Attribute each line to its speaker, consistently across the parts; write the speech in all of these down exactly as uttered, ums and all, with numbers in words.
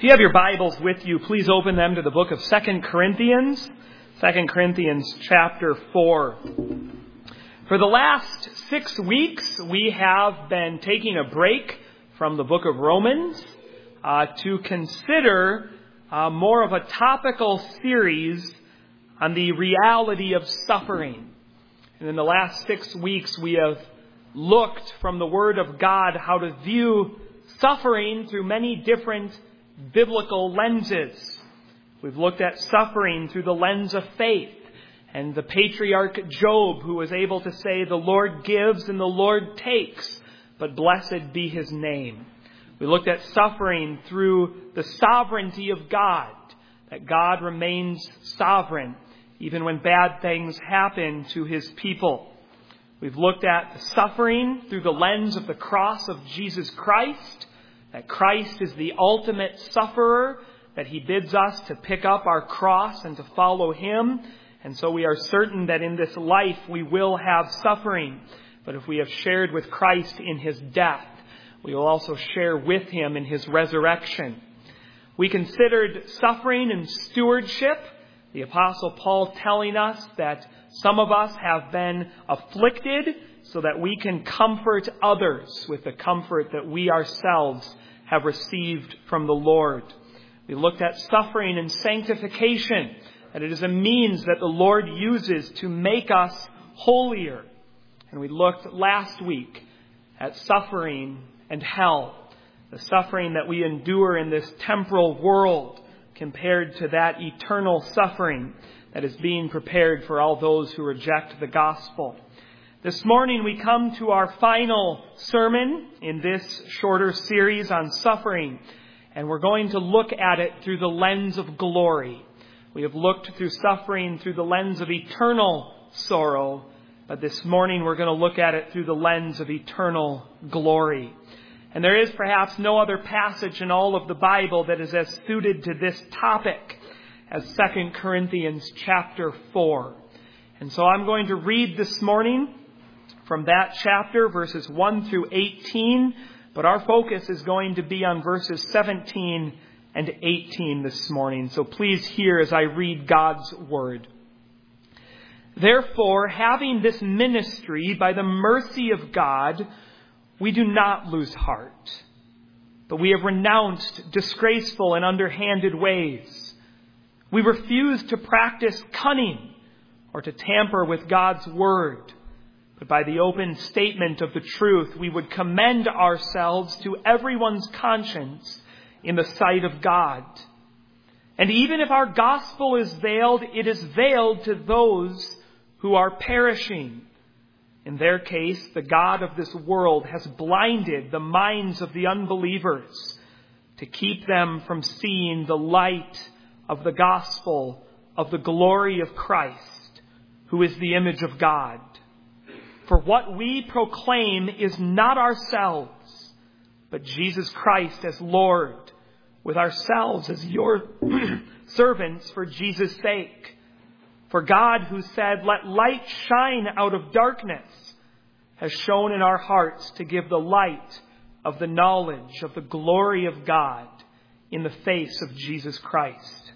Speaker 1: If you have your Bibles with you, please open them to the book of Second Corinthians, Second Corinthians chapter four. For the last six weeks, we have been taking a break from the book of Romans uh, to consider uh, more of a topical series on the reality of suffering. And in the last six weeks, we have looked from the Word of God how to view suffering through many different biblical lenses. We've looked at suffering through the lens of faith and the patriarch Job, who was able to say, "The Lord gives and the Lord takes, but blessed be his name." We looked at suffering through the sovereignty of God, that God remains sovereign even when bad things happen to his people. We've looked at suffering through the lens of the cross of Jesus Christ, that Christ is the ultimate sufferer, that he bids us to pick up our cross and to follow him. And so we are certain that in this life we will have suffering. But if we have shared with Christ in his death, we will also share with him in his resurrection. We considered suffering and stewardship. The Apostle Paul telling us that some of us have been afflicted so that we can comfort others with the comfort that we ourselves have received from the Lord. We looked at suffering and sanctification, that it is a means that the Lord uses to make us holier. And we looked last week at suffering and hell, the suffering that we endure in this temporal world compared to that eternal suffering that is being prepared for all those who reject the gospel. This morning we come to our final sermon in this shorter series on suffering, and we're going to look at it through the lens of glory. We have looked through suffering through the lens of eternal sorrow, but this morning we're going to look at it through the lens of eternal glory. And there is perhaps no other passage in all of the Bible that is as suited to this topic as Second Corinthians chapter four. And so I'm going to read this morning from that chapter, verses one through eighteen, but our focus is going to be on verses seventeen and eighteen this morning. So please hear as I read God's word. "Therefore, having this ministry by the mercy of God, we do not lose heart, but we have renounced disgraceful and underhanded ways. We refuse to practice cunning or to tamper with God's word. But by the open statement of the truth, we would commend ourselves to everyone's conscience in the sight of God. And even if our gospel is veiled, it is veiled to those who are perishing. In their case, the God of this world has blinded the minds of the unbelievers to keep them from seeing the light of the gospel of the glory of Christ, who is the image of God. For what we proclaim is not ourselves, but Jesus Christ as Lord, with ourselves as your servants for Jesus' sake. For God, who said, 'Let light shine out of darkness,' has shone in our hearts to give the light of the knowledge of the glory of God in the face of Jesus Christ.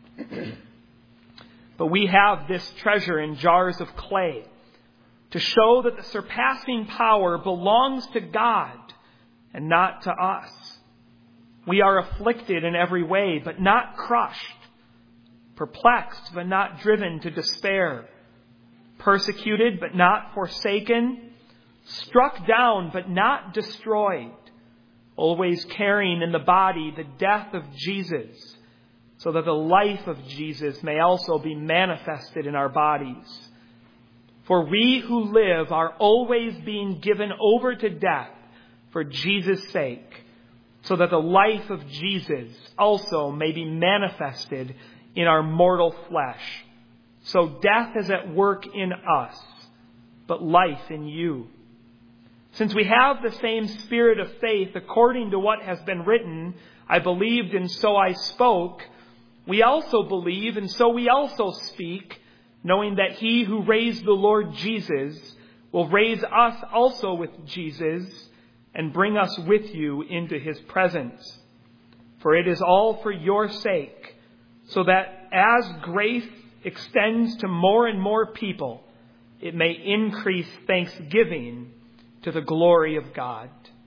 Speaker 1: But we have this treasure in jars of clay, to show that the surpassing power belongs to God and not to us. We are afflicted in every way, but not crushed, perplexed, but not driven to despair, persecuted, but not forsaken, struck down, but not destroyed, always carrying in the body the death of Jesus, so that the life of Jesus may also be manifested in our bodies. For we who live are always being given over to death for Jesus' sake, so that the life of Jesus also may be manifested in our mortal flesh. So death is at work in us, but life in you. Since we have the same spirit of faith, according to what has been written, 'I believed and so I spoke,' we also believe and so we also speak, knowing that he who raised the Lord Jesus will raise us also with Jesus and bring us with you into his presence. For it is all for your sake, so that as grace extends to more and more people, it may increase thanksgiving to the glory of God.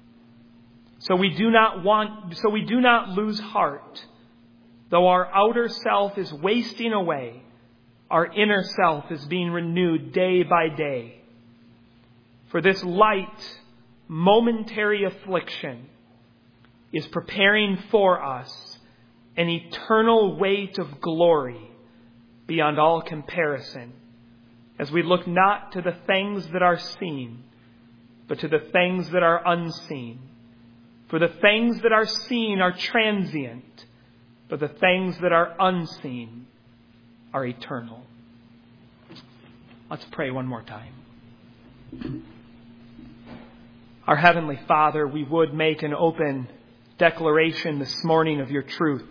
Speaker 1: So we do not want, so we do not lose heart. Though our outer self is wasting away, our inner self is being renewed day by day. For this light, momentary affliction is preparing for us an eternal weight of glory beyond all comparison, as we look not to the things that are seen, but to the things that are unseen. For the things that are seen are transient, but the things that are unseen are eternal. Let's pray one more time. Our Heavenly Father, we would make an open declaration this morning of your truth.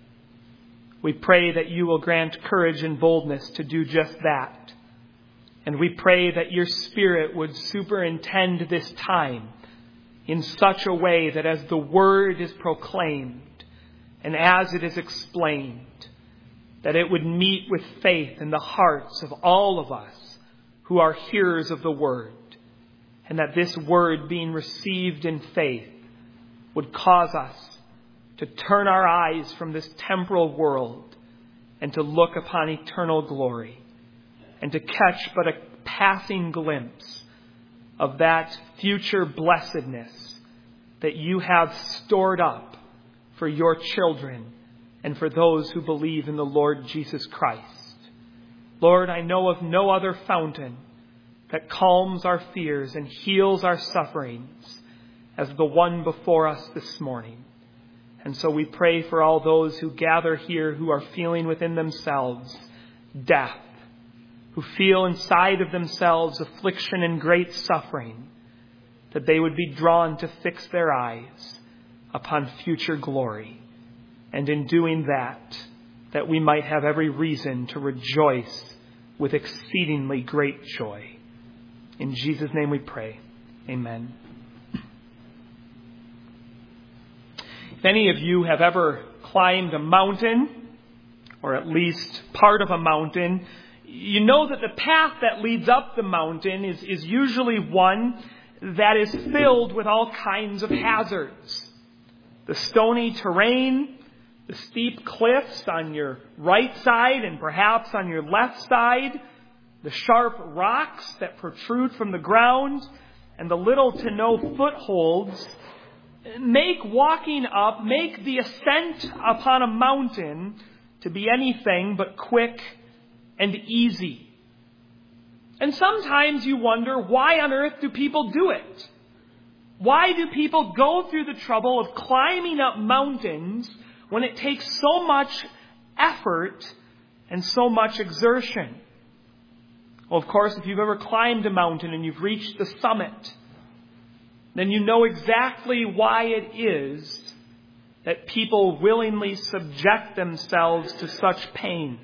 Speaker 1: We pray that you will grant courage and boldness to do just that. And we pray that your Spirit would superintend this time in such a way that as the word is proclaimed and as it is explained, that it would meet with faith in the hearts of all of us who are hearers of the word, and that this word being received in faith would cause us to turn our eyes from this temporal world and to look upon eternal glory, and to catch but a passing glimpse of that future blessedness that you have stored up for your children and for those who believe in the Lord Jesus Christ. Lord, I know of no other fountain that calms our fears and heals our sufferings as the one before us this morning. And so we pray for all those who gather here who are feeling within themselves death, who feel inside of themselves affliction and great suffering, that they would be drawn to fix their eyes upon future glory. And in doing that, that we might have every reason to rejoice with exceedingly great joy. In Jesus' name we pray. Amen. If any of you have ever climbed a mountain, or at least part of a mountain, you know that the path that leads up the mountain is, is usually one that is filled with all kinds of hazards. The stony terrain, the steep cliffs on your right side and perhaps on your left side, the sharp rocks that protrude from the ground, and the little to no footholds make walking up, make the ascent upon a mountain to be anything but quick and easy. And sometimes you wonder, why on earth do people do it? Why do people go through the trouble of climbing up mountains when it takes so much effort and so much exertion? Well, of course, if you've ever climbed a mountain and you've reached the summit, then you know exactly why it is that people willingly subject themselves to such pains.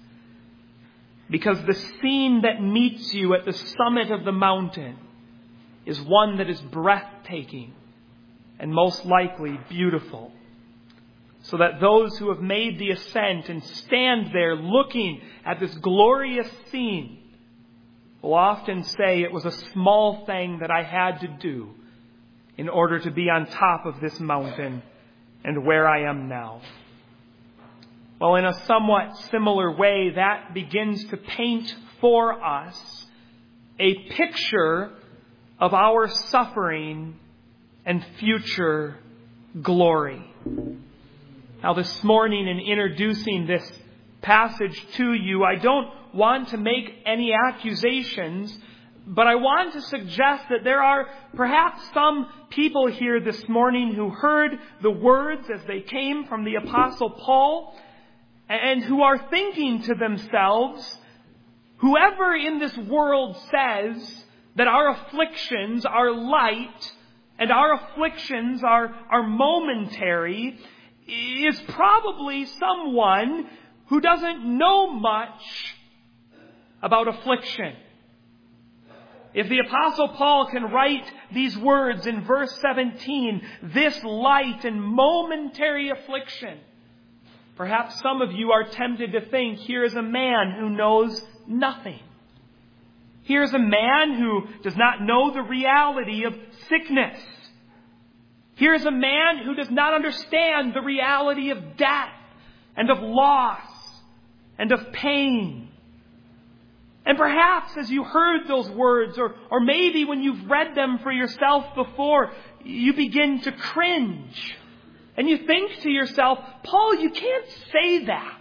Speaker 1: Because the scene that meets you at the summit of the mountain is one that is breathtaking and most likely beautiful. So that those who have made the ascent and stand there looking at this glorious scene will often say, it was a small thing that I had to do in order to be on top of this mountain and where I am now. Well, in a somewhat similar way, that begins to paint for us a picture of our suffering and future glory. Now, this morning, in introducing this passage to you, I don't want to make any accusations, but I want to suggest that there are perhaps some people here this morning who heard the words as they came from the Apostle Paul, and who are thinking to themselves, whoever in this world says that our afflictions are light and our afflictions are, are momentary is probably someone who doesn't know much about affliction. if the Apostle Paul can write these words in verse seventeen, this light and momentary affliction, perhaps some of you are tempted to think, here is a man who knows nothing. Here's a man who does not know the reality of sickness. Here's a man who does not understand the reality of death and of loss and of pain. And perhaps as you heard those words, or, or maybe when you've read them for yourself before, you begin to cringe. And you think to yourself, Paul, you can't say that.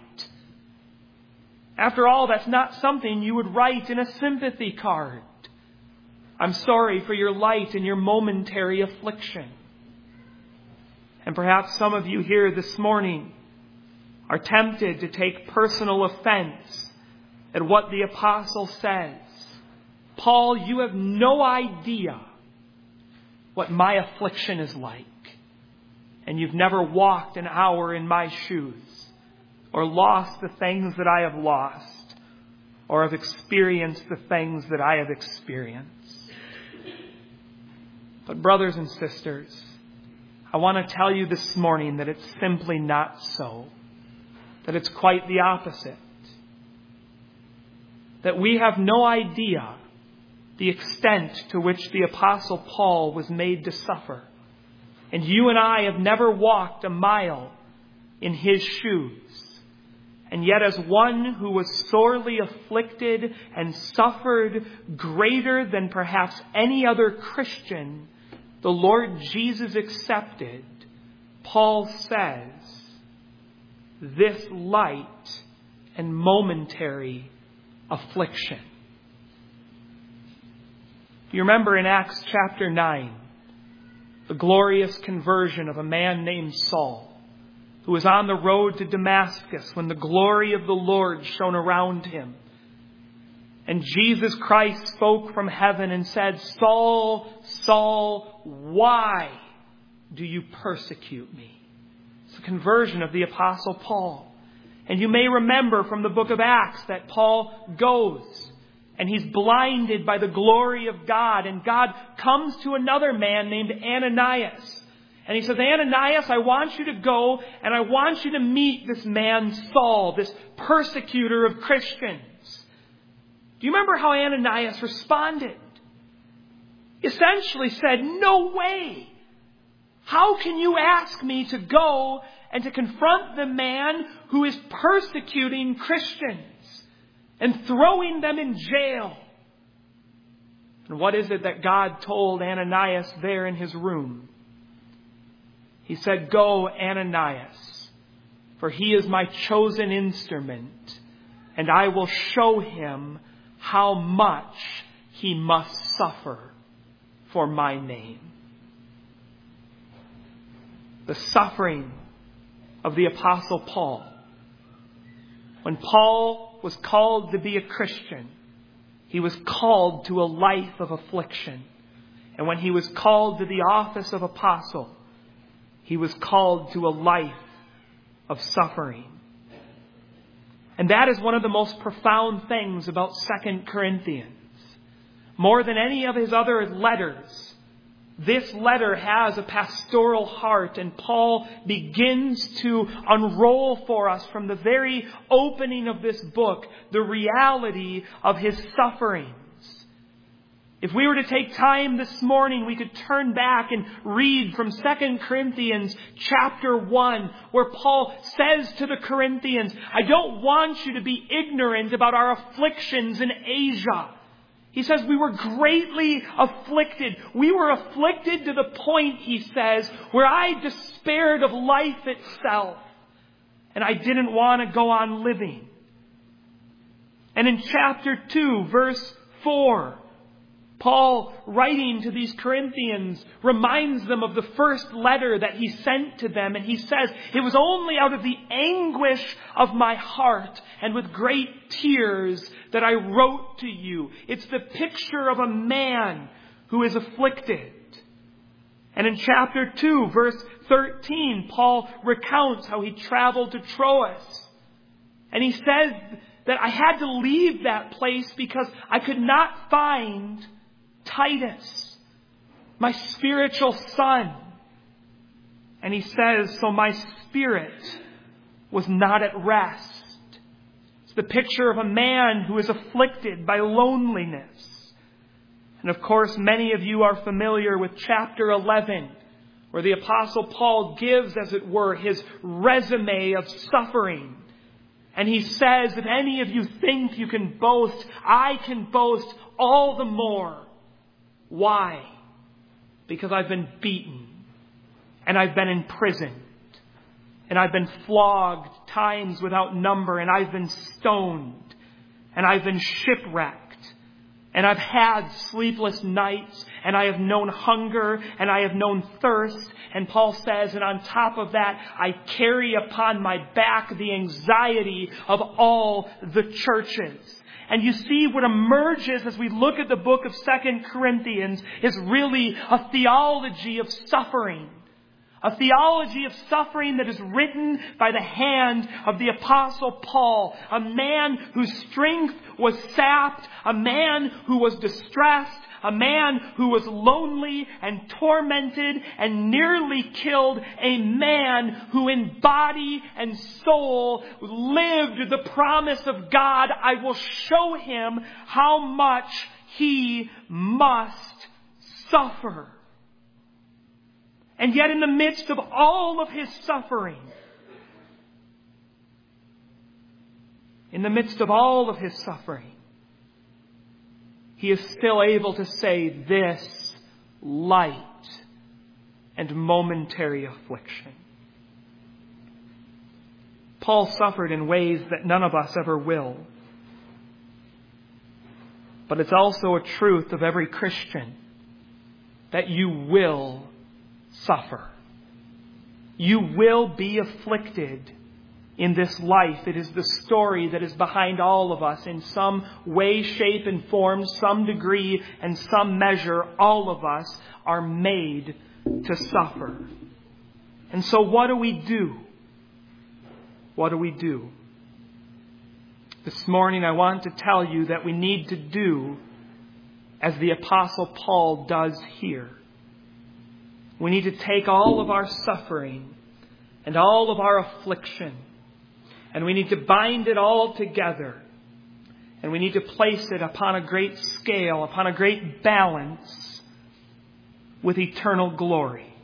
Speaker 1: After all, that's not something you would write in a sympathy card. I'm sorry for your light and your momentary affliction. And perhaps some of you here this morning are tempted to take personal offense at what the apostle says. Paul, you have no idea what my affliction is like. And you've never walked an hour in my shoes, or lost the things that I have lost, or have experienced the things that I have experienced. But brothers and sisters, I want to tell you this morning that it's simply not so. That it's quite the opposite. That we have no idea the extent to which the Apostle Paul was made to suffer. And you and I have never walked a mile in his shoes. And yet as one who was sorely afflicted and suffered greater than perhaps any other Christian the Lord Jesus accepted, Paul says, this light and momentary affliction. You remember in Acts chapter nine, the glorious conversion of a man named Saul, who was on the road to Damascus when the glory of the Lord shone around him. And Jesus Christ spoke from heaven and said, Saul, Saul, why do you persecute me? It's the conversion of the Apostle Paul. And you may remember from the book of Acts that Paul goes and he's blinded by the glory of God. And God comes to another man named Ananias. And he says, Ananias, I want you to go and I want you to meet this man Saul, this persecutor of Christians. Do you remember how Ananias responded? He essentially said, no way. How can you ask me to go and to confront the man who is persecuting Christians and throwing them in jail? And what is it that God told Ananias there in his room? He said, go, Ananias, for he is my chosen instrument, and I will show him how much he must suffer for my name. The suffering of the Apostle Paul. When Paul was called to be a Christian, he was called to a life of affliction. And when he was called to the office of apostle, he was called to a life of suffering. And that is one of the most profound things about Second Corinthians. More than any of his other letters, this letter has a pastoral heart, and Paul begins to unroll for us from the very opening of this book the reality of his sufferings. If we were to take time this morning, we could turn back and read from Second Corinthians chapter one, where Paul says to the Corinthians, I don't want you to be ignorant about our afflictions in Asia. He says, we were greatly afflicted. We were afflicted to the point, he says, where I despaired of life itself. And I didn't want to go on living. And in chapter two, verse four, Paul, writing to these Corinthians, reminds them of the first letter that he sent to them. And he says, it was only out of the anguish of my heart and with great tears that I wrote to you. It's the picture of a man who is afflicted. And in chapter two, verse thirteen, Paul recounts how he traveled to Troas. And he says that I had to leave that place because I could not find Titus, my spiritual son. And he says, so my spirit was not at rest. It's the picture of a man who is afflicted by loneliness. And of course, many of you are familiar with chapter eleven, where the Apostle Paul gives, as it were, his resume of suffering. And he says, if any of you think you can boast, I can boast all the more. Why? Because I've been beaten, and I've been imprisoned, and I've been flogged times without number, and I've been stoned, and I've been shipwrecked, and I've had sleepless nights, and I have known hunger, and I have known thirst. And Paul says, and on top of that, I carry upon my back the anxiety of all the churches. And you see, what emerges as we look at the book of Second Corinthians is really a theology of suffering. A theology of suffering that is written by the hand of the Apostle Paul. A man whose strength was sapped. A man who was distressed. A man who was lonely and tormented and nearly killed. A man who in body and soul lived the promise of God. I will show him how much he must suffer. And yet in the midst of all of his suffering, in the midst of all of his suffering, he is still able to say, this light and momentary affliction. Paul suffered in ways that none of us ever will. But it's also a truth of every Christian that you will suffer. You will be afflicted in this life. It is the story that is behind all of us in some way, shape, and form, some degree, and some measure. All of us are made to suffer. And so what do we do? What do we do? This morning I want to tell you that we need to do as the Apostle Paul does here. We need to take all of our suffering and all of our affliction, and we need to bind it all together, and we need to place it upon a great scale, upon a great balance with eternal glory.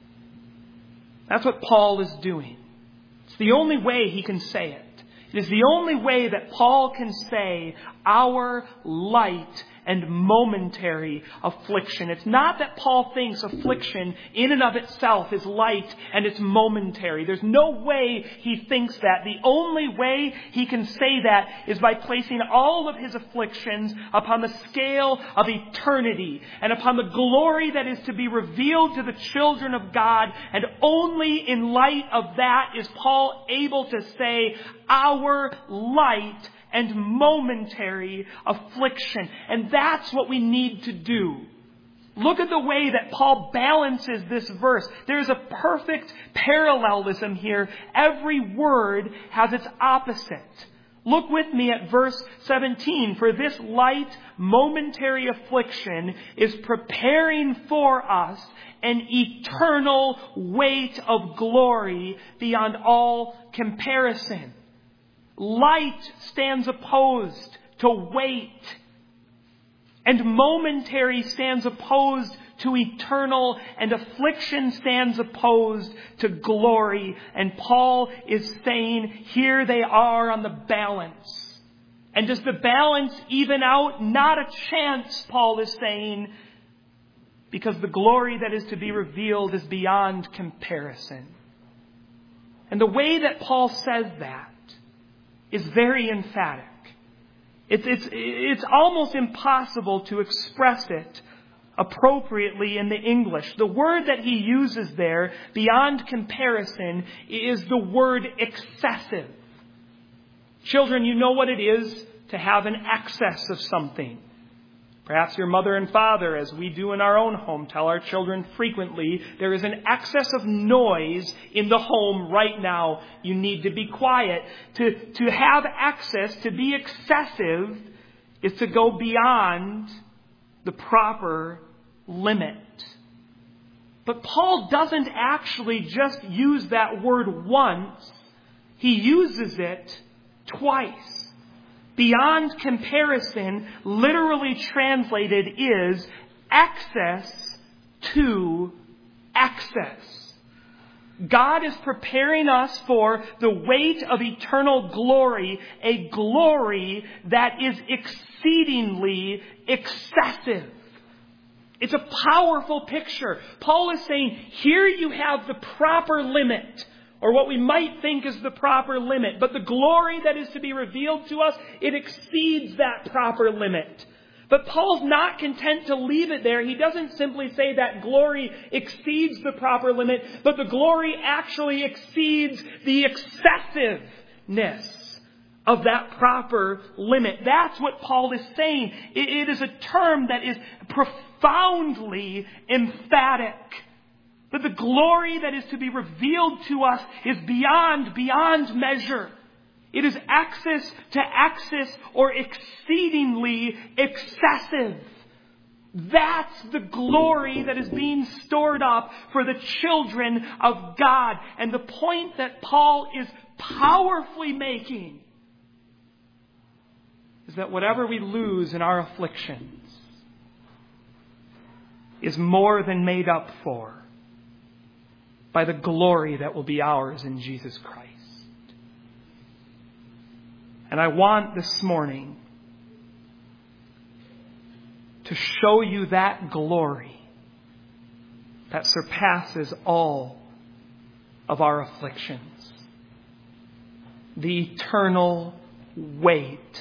Speaker 1: That's what Paul is doing. It's the only way he can say it. It is the only way that Paul can say our light and momentary affliction. It's not that Paul thinks affliction in and of itself is light and it's momentary. There's no way he thinks that. The only way he can say that is by placing all of his afflictions upon the scale of eternity and upon the glory that is to be revealed to the children of God. And only in light of that is Paul able to say, our light and momentary affliction. And that's what we need to do. Look at the way that Paul balances this verse. There's a perfect parallelism here. Every word has its opposite. Look with me at verse seventeen. For this light, momentary affliction is preparing for us an eternal weight of glory beyond all comparison. Light stands opposed to weight, and momentary stands opposed to eternal, and affliction stands opposed to glory. And Paul is saying, here they are on the balance. And does the balance even out? Not a chance, Paul is saying, because the glory that is to be revealed is beyond comparison. And the way that Paul says that is very emphatic. It's, it's, it's almost impossible to express it appropriately in the English. The word that he uses there, beyond comparison, is the word excessive. Children, you know what it is to have an excess of something. Perhaps your mother and father, as we do in our own home, tell our children frequently, there is an excess of noise in the home right now. You need to be quiet. To, to have excess, to be excessive, is to go beyond the proper limit. But Paul doesn't actually just use that word once. He uses it twice. Beyond comparison, literally translated, is access to access. God is preparing us for the weight of eternal glory, a glory that is exceedingly excessive. It's a powerful picture. Paul is saying, here you have the proper limit, or what we might think is the proper limit. But the glory that is to be revealed to us, it exceeds that proper limit. But Paul's not content to leave it there. He doesn't simply say that glory exceeds the proper limit, but the glory actually exceeds the excessiveness of that proper limit. That's what Paul is saying. It, it is a term that is profoundly emphatic. That the glory that is to be revealed to us is beyond, beyond measure. It is access to access, or exceedingly excessive. That's the glory that is being stored up for the children of God. And the point that Paul is powerfully making is that whatever we lose in our afflictions is more than made up for by the glory that will be ours in Jesus Christ. And I want this morning to show you that glory that surpasses all of our afflictions. The eternal weight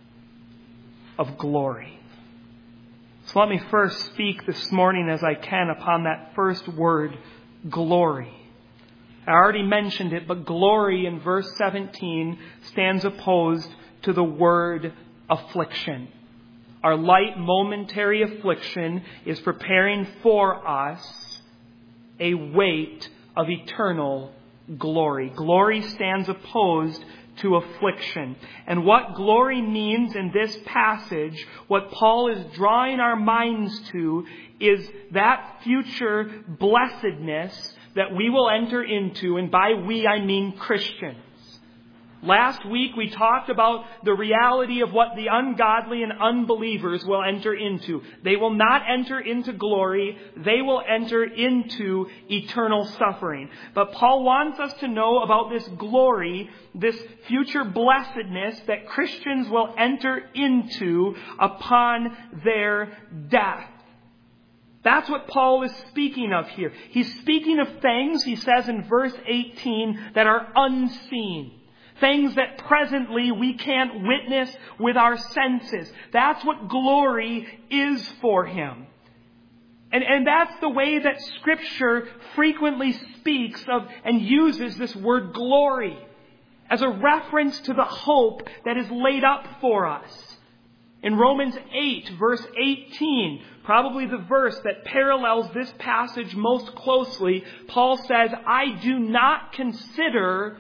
Speaker 1: of glory. So let me first speak this morning as I can upon that first word, glory. I already mentioned it, but glory in verse seventeen stands opposed to the word affliction. Our light momentary affliction is preparing for us a weight of eternal glory. Glory stands opposed to affliction. And what glory means in this passage, what Paul is drawing our minds to, is that future blessedness that we will enter into, and by we I mean Christians. Last week we talked about the reality of what the ungodly and unbelievers will enter into. They will not enter into glory. They will enter into eternal suffering. But Paul wants us to know about this glory, this future blessedness that Christians will enter into upon their death. That's what Paul is speaking of here. He's speaking of things, he says in verse eighteen, that are unseen. Things that presently we can't witness with our senses. That's what glory is for him. And, and that's the way that Scripture frequently speaks of and uses this word glory as a reference to the hope that is laid up for us. In Romans eight, verse eighteen, probably the verse that parallels this passage most closely, Paul says, I do not consider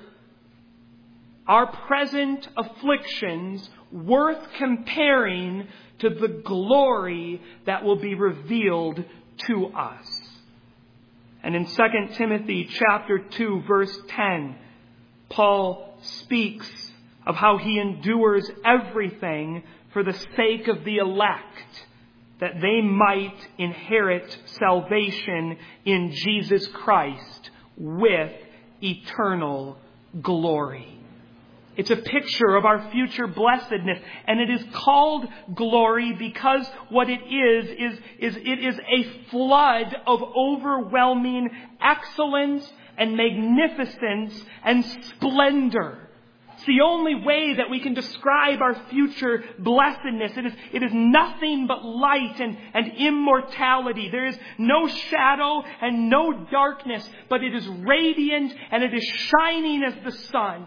Speaker 1: our present afflictions worth comparing to the glory that will be revealed to us. And in Second Timothy chapter two, verse ten, Paul speaks of how he endures everything for the sake of the elect, that they might inherit salvation in Jesus Christ with eternal glory. It's a picture of our future blessedness, and it is called glory because what it is, is, is it is a flood of overwhelming excellence and magnificence and splendor. It's the only way that we can describe our future blessedness. It is, it is nothing but light and, and immortality. There is no shadow and no darkness, but it is radiant and it is shining as the sun.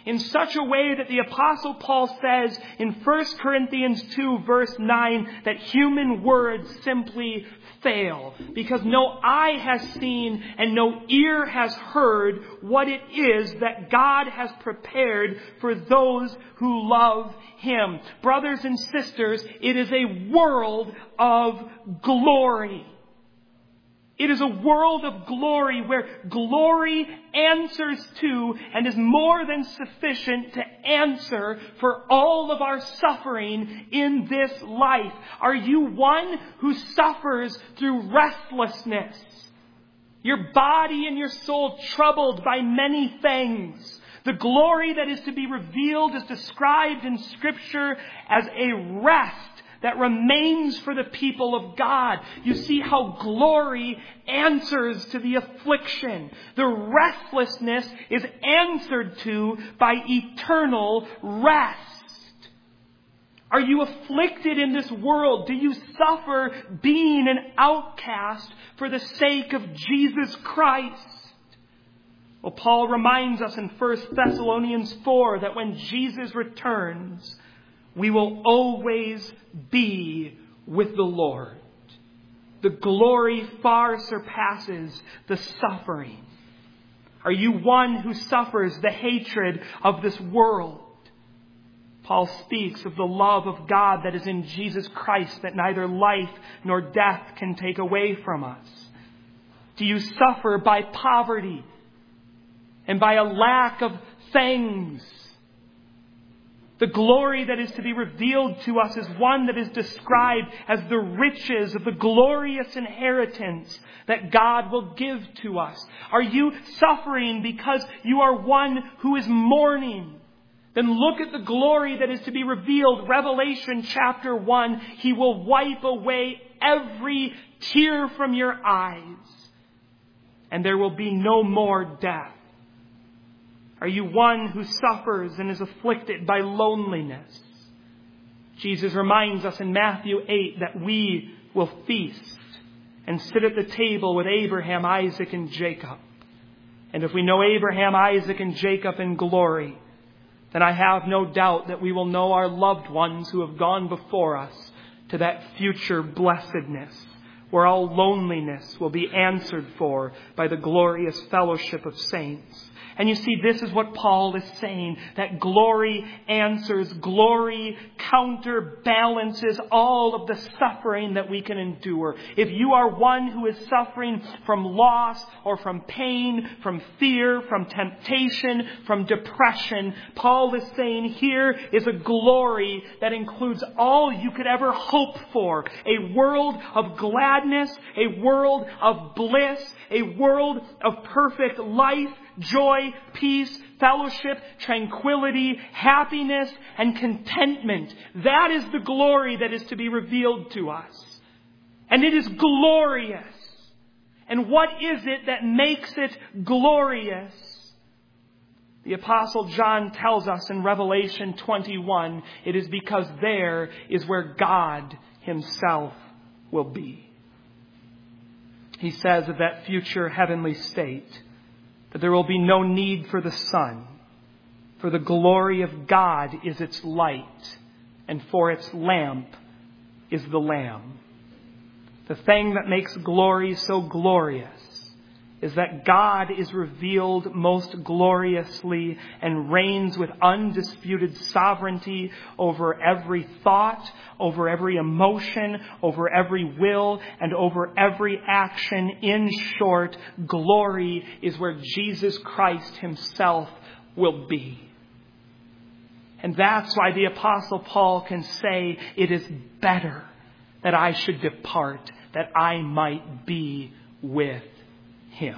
Speaker 1: in such a way that the Apostle Paul says in First Corinthians two verse nine that human words simply fail, because no eye has seen and no ear has heard what it is that God has prepared for those who love Him. Brothers and sisters, it is a world of glory. It is a world of glory where glory answers to and is more than sufficient to answer for all of our suffering in this life. Are you one who suffers through restlessness? Your body and your soul troubled by many things. The glory that is to be revealed is described in Scripture as a rest that remains for the people of God. You see how glory answers to the affliction. The restlessness is answered to by eternal rest. Are you afflicted in this world? Do you suffer being an outcast for the sake of Jesus Christ? Well, Paul reminds us in First Thessalonians four that when Jesus returns, we will always be with the Lord. The glory far surpasses the suffering. Are you one who suffers the hatred of this world? Paul speaks of the love of God that is in Jesus Christ, that neither life nor death can take away from us. Do you suffer by poverty and by a lack of things? The glory that is to be revealed to us is one that is described as the riches of the glorious inheritance that God will give to us. Are you suffering because you are one who is mourning? Then look at the glory that is to be revealed. Revelation chapter one. He will wipe away every tear from your eyes, and there will be no more death. Are you one who suffers and is afflicted by loneliness? Jesus reminds us in Matthew eight that we will feast and sit at the table with Abraham, Isaac, and Jacob. And if we know Abraham, Isaac, and Jacob in glory, then I have no doubt that we will know our loved ones who have gone before us to that future blessedness, where all loneliness will be answered for by the glorious fellowship of saints. And you see, this is what Paul is saying, that glory answers, glory counterbalances all of the suffering that we can endure. If you are one who is suffering from loss or from pain, from fear, from temptation, from depression, Paul is saying here is a glory that includes all you could ever hope for. A world of gladness, a world of bliss, a world of perfect life, joy, peace, fellowship, tranquility, happiness, and contentment. That is the glory that is to be revealed to us. And it is glorious. And what is it that makes it glorious? The Apostle John tells us in Revelation twenty-one, it is because there is where God Himself will be. He says of that future heavenly state that there will be no need for the sun, for the glory of God is its light, and for its lamp is the Lamb. The thing that makes glory so glorious is that God is revealed most gloriously and reigns with undisputed sovereignty over every thought, over every emotion, over every will, and over every action. In short, glory is where Jesus Christ Himself will be. And that's why the Apostle Paul can say, it is better that I should depart, that I might be with Him.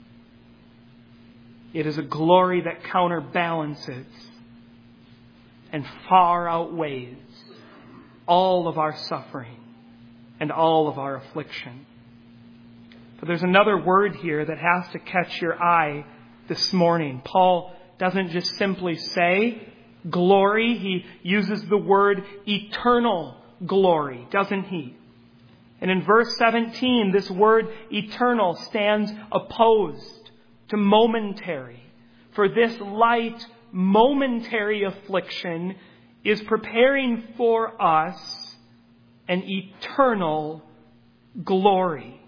Speaker 1: It is a glory that counterbalances and far outweighs all of our suffering and all of our affliction. But there's another word here that has to catch your eye this morning. Paul doesn't just simply say glory. He uses the word eternal glory, doesn't he? And in verse seventeen, this word eternal stands opposed to momentary. For this light momentary affliction is preparing for us an eternal glory.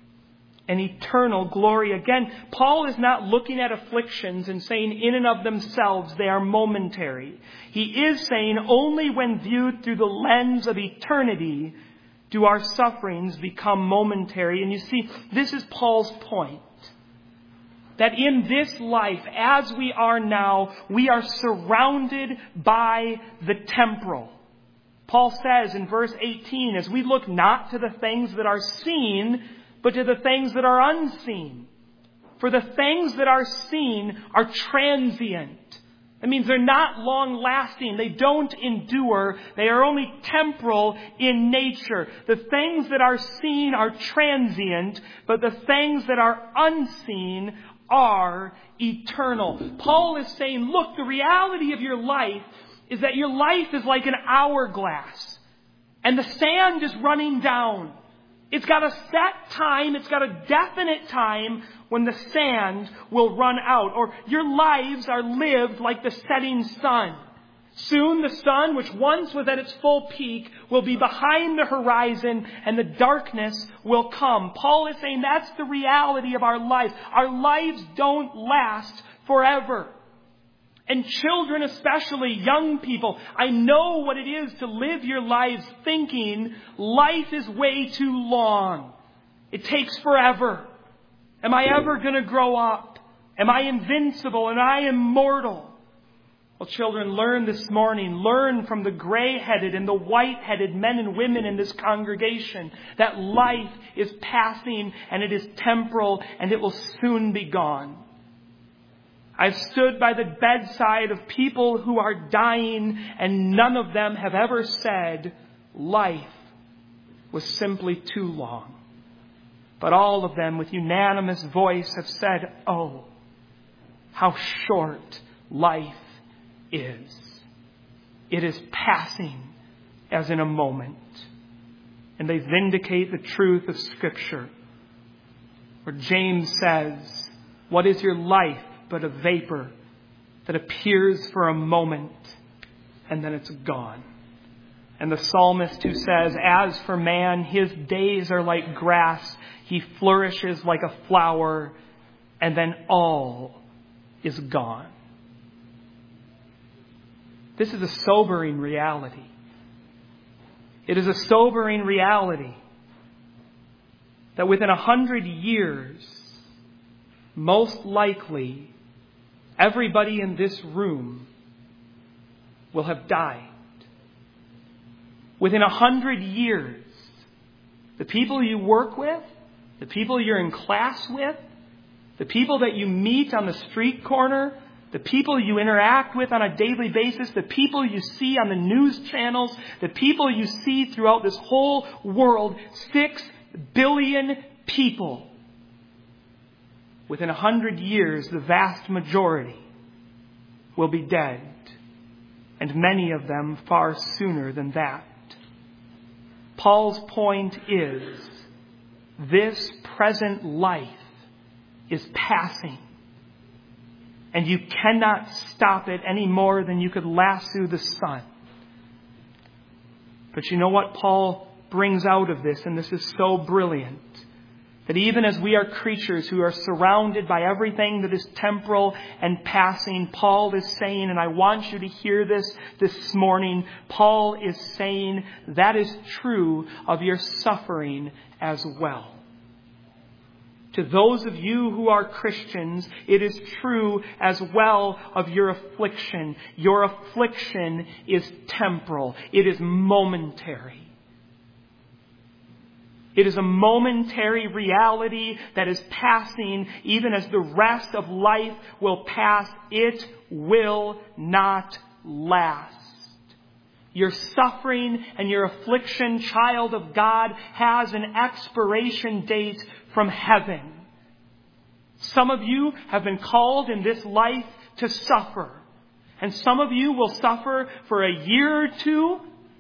Speaker 1: An eternal glory. Again, Paul is not looking at afflictions and saying in and of themselves they are momentary. He is saying only when viewed through the lens of eternity do our sufferings become momentary. And you see, this is Paul's point. That in this life, as we are now, we are surrounded by the temporal. Paul says in verse eighteen, as we look not to the things that are seen, but to the things that are unseen. For the things that are seen are transient. That means they're not long lasting. They don't endure. They are only temporal in nature. The things that are seen are transient, but the things that are unseen are eternal. Paul is saying, look, the reality of your life is that your life is like an hourglass. And the sand is running down. It's got a set time, it's got a definite time when the sand will run out. Or your lives are lived like the setting sun. Soon the sun, which once was at its full peak, will be behind the horizon and the darkness will come. Paul is saying that's the reality of our life. Our lives don't last forever. And children, especially young people, I know what it is to live your lives thinking life is way too long. It takes forever. Am I ever going to grow up? Am I invincible? Am I immortal? Well, children, learn this morning. Learn from the gray-headed and the white-headed men and women in this congregation that life is passing and it is temporal and it will soon be gone. I've stood by the bedside of people who are dying, and none of them have ever said life was simply too long. But all of them with unanimous voice have said, oh, how short life is. It is passing as in a moment. And they vindicate the truth of Scripture, where James says, what is your life but a vapor that appears for a moment and then it's gone? And the psalmist who says, as for man, his days are like grass. He flourishes like a flower and then all is gone. This is a sobering reality. It is a sobering reality that within a hundred years, most likely, everybody in this room will have died. Within a hundred years, the people you work with, the people you're in class with, the people that you meet on the street corner, the people you interact with on a daily basis, the people you see on the news channels, the people you see throughout this whole world, six billion people. Within a hundred years, the vast majority will be dead, and many of them far sooner than that. Paul's point is, this present life is passing, and you cannot stop it any more than you could lasso the sun. But you know what Paul brings out of this, and this is so brilliant, that even as we are creatures who are surrounded by everything that is temporal and passing, Paul is saying, and I want you to hear this this morning, Paul is saying that is true of your suffering as well. To those of you who are Christians, it is true as well of your affliction. Your affliction is temporal. It is momentary. It is a momentary reality that is passing, even as the rest of life will pass. It will not last. Your suffering and your affliction, child of God, has an expiration date from heaven. Some of you have been called in this life to suffer. And some of you will suffer for a year or two,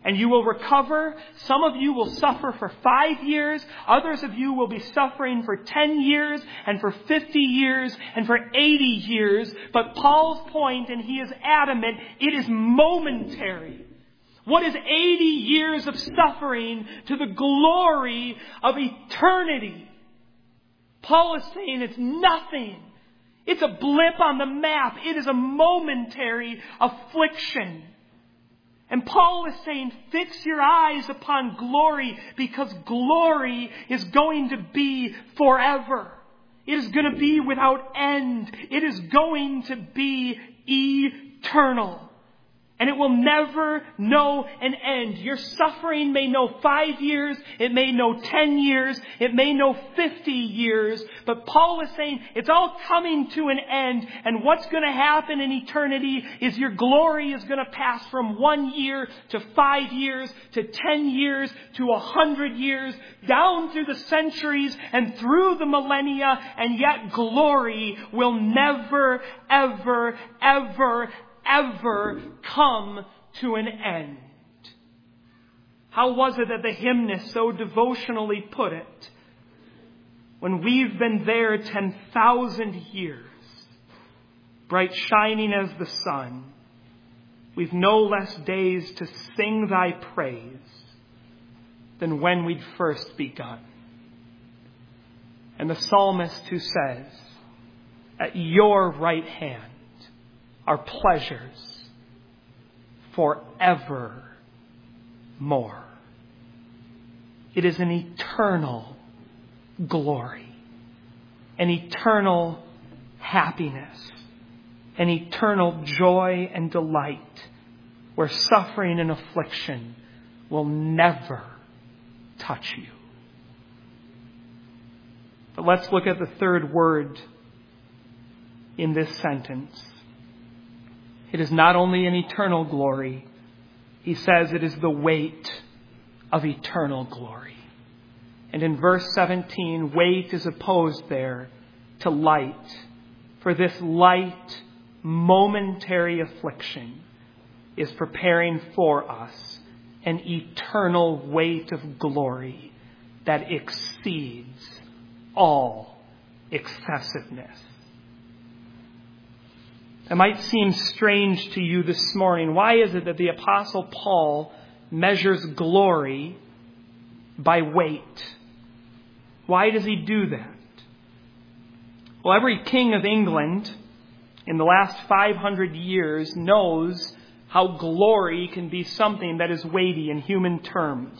Speaker 1: and you will recover. Some of you will suffer for five years. Others of you will be suffering for ten years and for fifty years and for eighty years. But Paul's point, and he is adamant, it is momentary. What is eighty years of suffering to the glory of eternity? Paul is saying it's nothing. It's a blip on the map. It is a momentary affliction. And Paul is saying, fix your eyes upon glory, because glory is going to be forever. It is going to be without end. It is going to be eternal. And it will never know an end. Your suffering may know five years. It may know ten years. It may know fifty years. But Paul is saying it's all coming to an end. And what's going to happen in eternity is your glory is going to pass from one year to five years to ten years to a hundred years, down through the centuries and through the millennia. And yet glory will never, ever, ever, ever come to an end. How was it that the hymnist so devotionally put it? When we've been there ten thousand years, bright shining as the sun, we've no less days to sing thy praise than when we'd first begun. And the psalmist who says, at your right hand are pleasures forevermore. It is an eternal glory, an eternal happiness, an eternal joy and delight, where suffering and affliction will never touch you. But let's look at the third word in this sentence. It is not only an eternal glory. He says it is the weight of eternal glory. And in verse seventeen, weight is opposed there to light. For this light, momentary affliction is preparing for us an eternal weight of glory that exceeds all excessiveness. It might seem strange to you this morning. Why is it that the Apostle Paul measures glory by weight? Why does he do that? Well, every king of England in the last five hundred years knows how glory can be something that is weighty in human terms.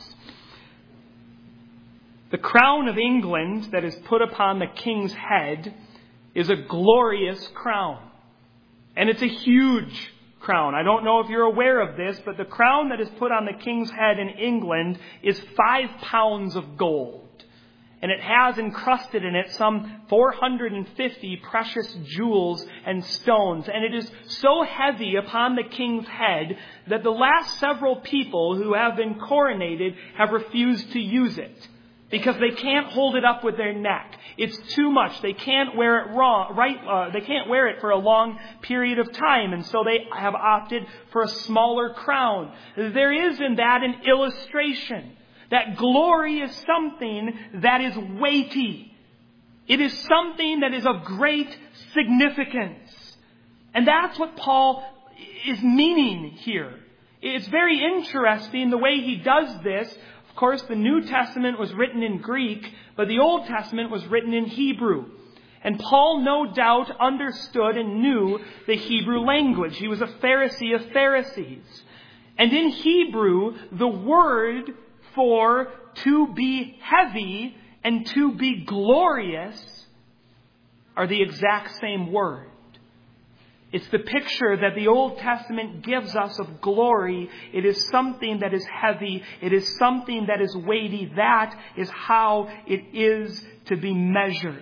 Speaker 1: The crown of England that is put upon the king's head is a glorious crown. And it's a huge crown. I don't know if you're aware of this, but the crown that is put on the king's head in England is five pounds of gold. And it has encrusted in it some four hundred fifty precious jewels and stones. And it is so heavy upon the king's head that the last several people who have been coronated have refused to use it, because they can't hold it up with their neck. It's too much. They can't wear it wrong, right? Uh, they can't wear it for a long period of time, and so they have opted for a smaller crown. There is in that an illustration that glory is something that is weighty. It is something that is of great significance. And that's what Paul is meaning here. It's very interesting the way he does this. Of course, the New Testament was written in Greek, but the Old Testament was written in Hebrew. And Paul no doubt understood and knew the Hebrew language. He was a Pharisee of Pharisees. And in Hebrew, the word for to be heavy and to be glorious are the exact same word. It's the picture that the Old Testament gives us of glory. It is something that is heavy. It is something that is weighty. That is how it is to be measured.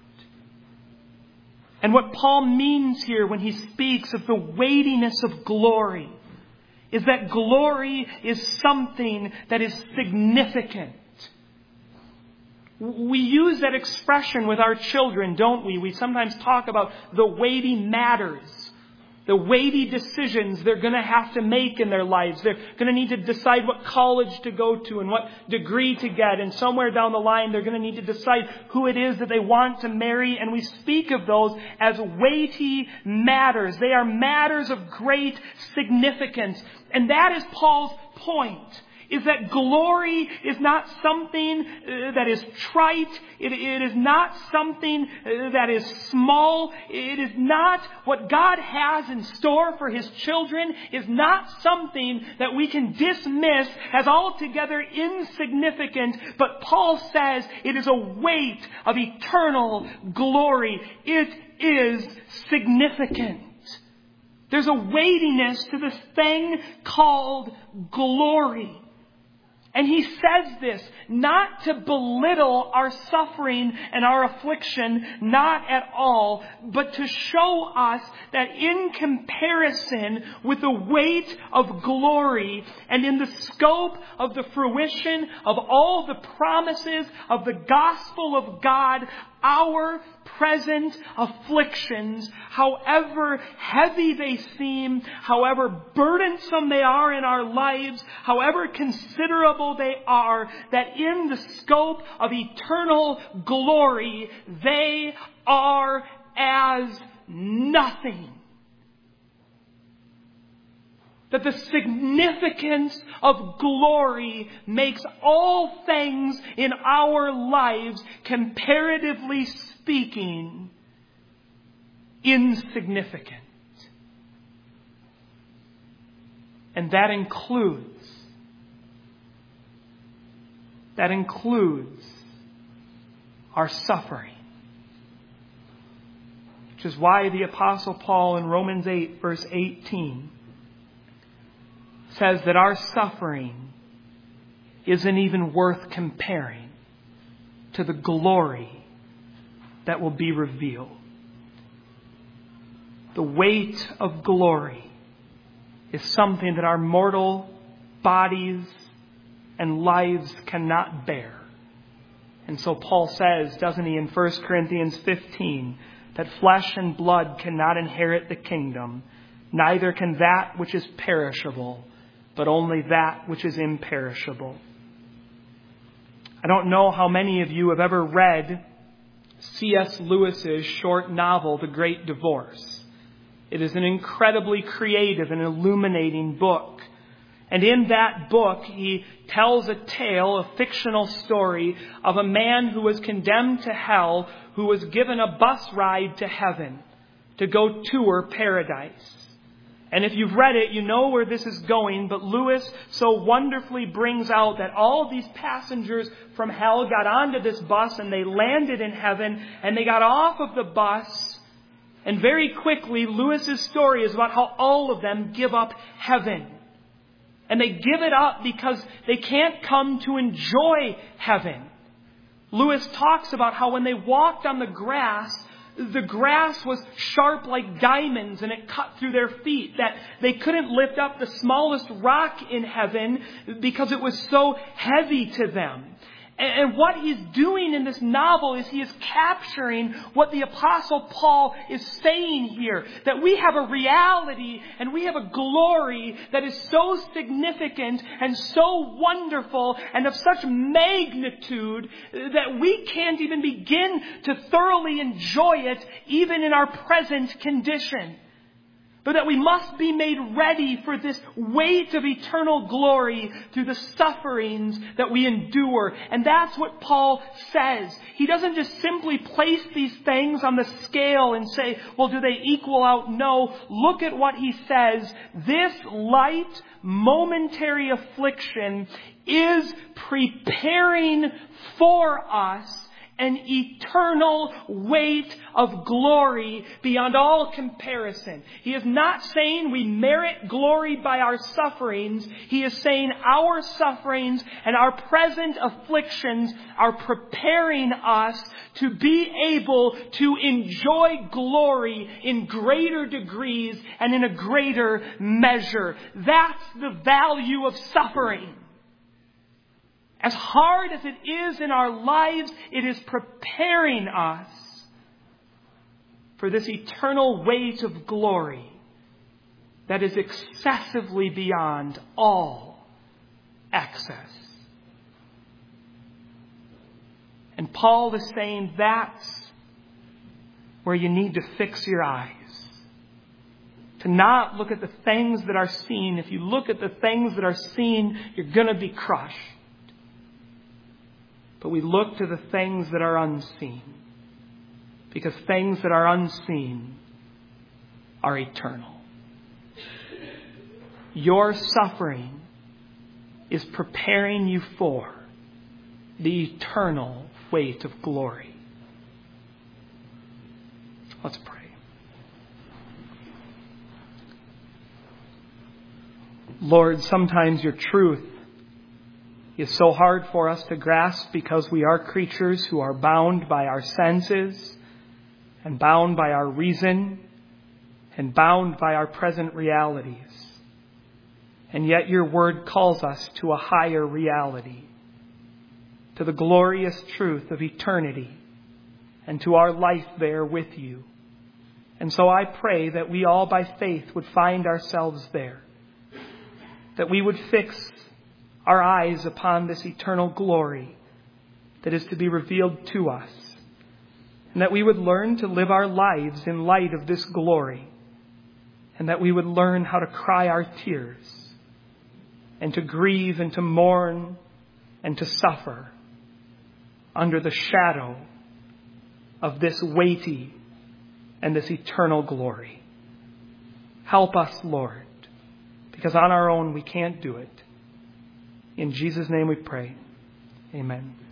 Speaker 1: And what Paul means here when he speaks of the weightiness of glory is that glory is something that is significant. We use that expression with our children, don't we? We sometimes talk about the weighty matters. The weighty decisions they're going to have to make in their lives. They're going to need to decide what college to go to and what degree to get. And somewhere down the line, they're going to need to decide who it is that they want to marry. And we speak of those as weighty matters. They are matters of great significance. And that is Paul's point. Is that glory is not something uh, that is trite. It, it is not something uh, that is small. It is not what God has in store for His children. Is not something that we can dismiss as altogether insignificant. But Paul says it is a weight of eternal glory. It is significant. There's a weightiness to this thing called glory. And he says this not to belittle our suffering and our affliction, not at all, but to show us that in comparison with the weight of glory and in the scope of the fruition of all the promises of the gospel of God, our present afflictions, however heavy they seem, however burdensome they are in our lives, however considerable they are, that in the scope of eternal glory, they are as nothing. That the significance of glory makes all things in our lives, comparatively speaking, insignificant. And that includes, that includes our suffering. Which is why the Apostle Paul in Romans eight, verse eighteen, says that our suffering isn't even worth comparing to the glory that will be revealed. The weight of glory is something that our mortal bodies and lives cannot bear. And so Paul says, doesn't he, in First Corinthians fifteen, that flesh and blood cannot inherit the kingdom, neither can that which is perishable, but only that which is imperishable. I don't know how many of you have ever read C S Lewis's short novel, The Great Divorce. It is an incredibly creative and illuminating book. And in that book, he tells a tale, a fictional story of a man who was condemned to hell, who was given a bus ride to heaven to go tour paradise. And if you've read it, you know where this is going. But Lewis so wonderfully brings out that all these passengers from hell got onto this bus and they landed in heaven and they got off of the bus. And very quickly, Lewis's story is about how all of them give up heaven. And they give it up because they can't come to enjoy heaven. Lewis talks about how when they walked on the grass, the grass was sharp like diamonds and it cut through their feet, that they couldn't lift up the smallest rock in heaven because it was so heavy to them. And what he's doing in this novel is he is capturing what the Apostle Paul is saying here. That we have a reality and we have a glory that is so significant and so wonderful and of such magnitude that we can't even begin to thoroughly enjoy it even in our present condition. But that we must be made ready for this weight of eternal glory through the sufferings that we endure. And that's what Paul says. He doesn't just simply place these things on the scale and say, well, do they equal out? No. Look at what he says. This light, momentary affliction is preparing for us an eternal weight of glory beyond all comparison. He is not saying we merit glory by our sufferings. He is saying our sufferings and our present afflictions are preparing us to be able to enjoy glory in greater degrees and in a greater measure. That's the value of suffering. As hard as it is in our lives, it is preparing us for this eternal weight of glory that is excessively beyond all access. And Paul is saying that's where you need to fix your eyes. To not look at the things that are seen. If you look at the things that are seen, you're going to be crushed. But we look to the things that are unseen. Because things that are unseen are eternal. Your suffering is preparing you for the eternal weight of glory. Let's pray. Lord, sometimes your truth is so hard for us to grasp because we are creatures who are bound by our senses and bound by our reason and bound by our present realities. And yet your word calls us to a higher reality, to the glorious truth of eternity and to our life there with you. And so I pray that we all by faith would find ourselves there, that we would fix our eyes upon this eternal glory that is to be revealed to us, and that we would learn to live our lives in light of this glory, and that we would learn how to cry our tears and to grieve and to mourn and to suffer under the shadow of this weighty and this eternal glory. Help us, Lord, because on our own we can't do it. In Jesus' name we pray. Amen.